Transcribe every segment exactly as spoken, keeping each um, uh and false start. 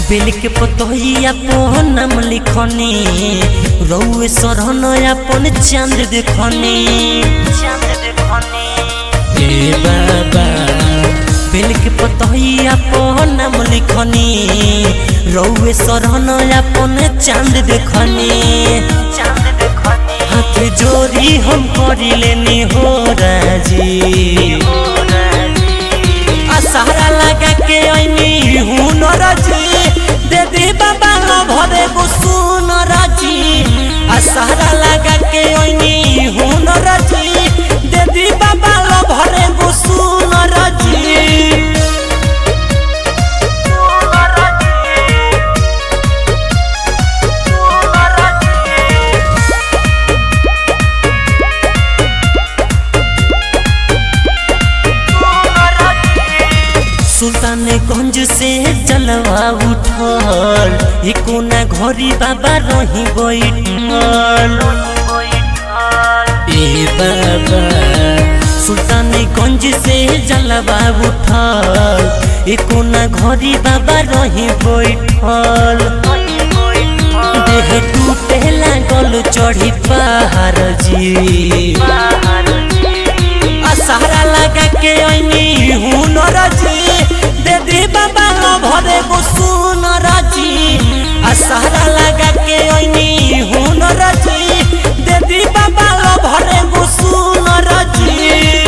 बेल के पतोहिया अपन नाम लिखनी रउए सरहन अपन चांद देखनी ए बाबा बेल के पतोहिया अपन नाम लिखनी रउए सरहन अपन चांद देखनी हाथ जोड़ी हम करी लेनी हो राजी सहारा लगा के आईनी हुनर जी दे दे बाबा भरे गो सुनर जी सहारा लगा के आईनी हुनर जी दे दे बाबा भरे गो सुनर जी सुल्तानगंज से जलवा उठल एको ना घरी बाबा रही बैठल ए बाबा सुल्तानगंज से जलवा उठल एको ना घरी बाबा रही बैठल देह टूटे लागल चढ़ी पहाड़ जी सहारा लगा के आईनी हुनर जी दे दे बाबा भरे गो सुनर जी सहारा लगा के आईनी हुनर जी दे दे बाबा भरे गो सुनर जी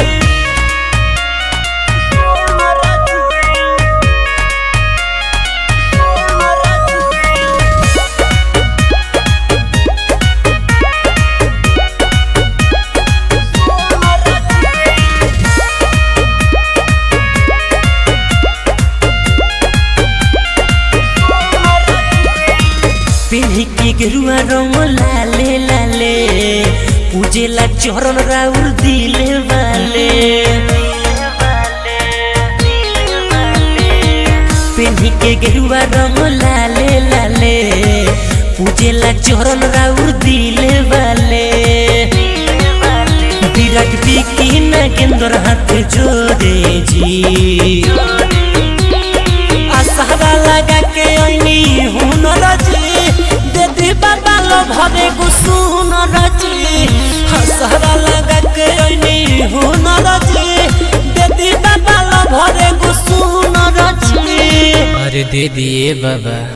पिन्ही के गेरुआ रंग लाले लाले पूजेला चरण राउर दिले वाले पिन्ही के गेरुआ रंग लाले लाले पूजेला चरण राउर दिले वाले विराट बिकी नागेंद्र हाथ जोड़े जी सहारा लगा के आईनी हुनर जी दे दे बाबा भरे गो सुनर जी सहारा लगा के आईनी हुनर जी दे दे बाबा भरे गो सुनर जी अरे दे दिए बाबा।